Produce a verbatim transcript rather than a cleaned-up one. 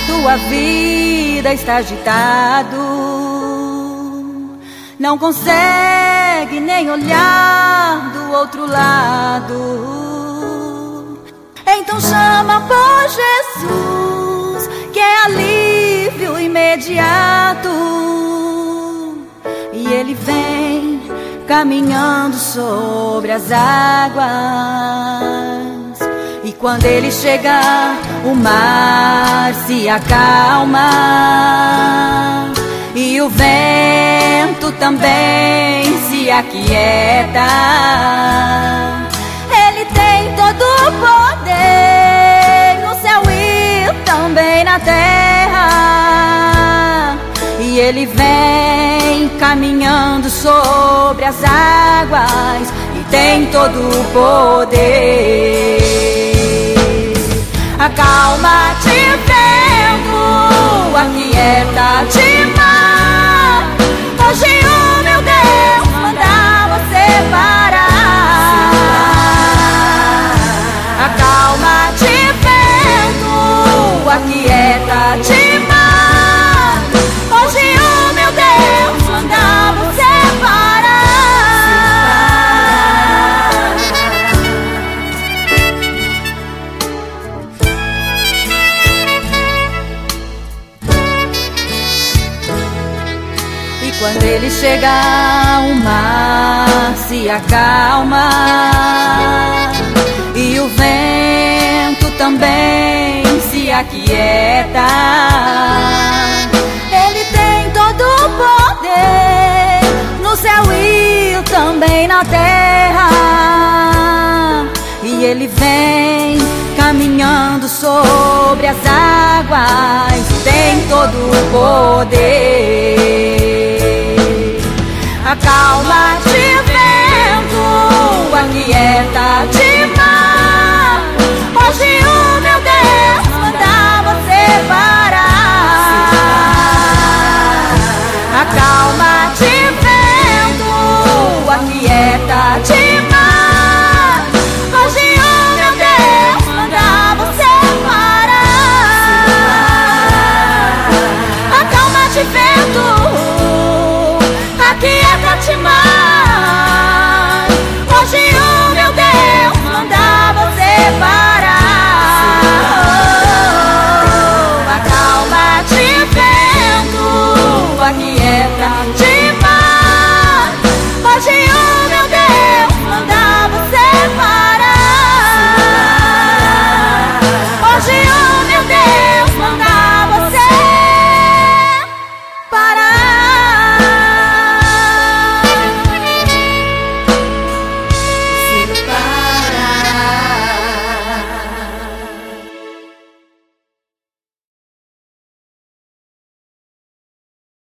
tua vida está agitado, não consegue nem olhar do outro lado. Então chama por Jesus, que é alívio imediato. E Ele vem caminhando sobre as águas. E quando Ele chegar, o mar se acalma e o vento também se aquieta. Ele tem todo o poder no céu e também na terra. E Ele vem caminhando sobre as águas e tem todo o poder. Acalma-te, vento, aquieta-te, mar. Hoje o meu Deus manda você parar. Acalma-te, vento, aquieta-te, mar. Hoje o meu Deus manda você parar. E quando Ele chegar, o mar se acalma e o vento também se aquieta. Ele tem todo o poder no céu e também na terra. E Ele vem caminhando sobre as águas, tem todo o poder. Acalma-te,